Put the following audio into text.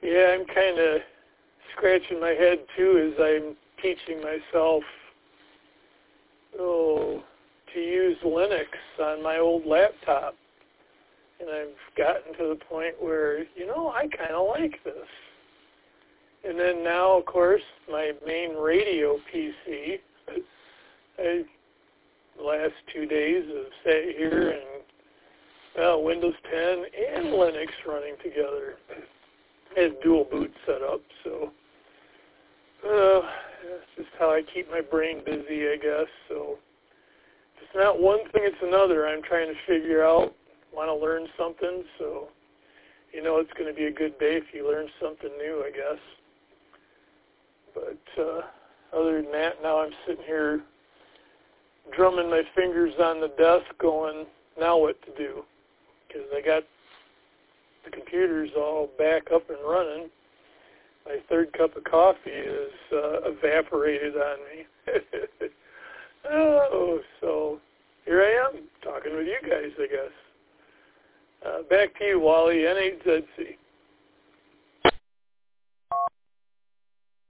Yeah, I'm kind of scratching my head too as I'm teaching myself to use Linux on my old laptop. And I've gotten to the point where, I kind of like this. And then now, of course, my main radio PC, the last 2 days have sat here and Windows 10 and Linux running together. I had dual boot set up, so that's just how I keep my brain busy, I guess. So if it's not one thing, it's another. I'm trying to figure out, want to learn something, so it's going to be a good day if you learn something new, I guess. But other than that, now I'm sitting here drumming my fingers on the desk going, now what to do? Because I got the computers all back up and running. My third cup of coffee is evaporated on me. So here I am talking with you guys, I guess. Back to you, Wally, NHZC.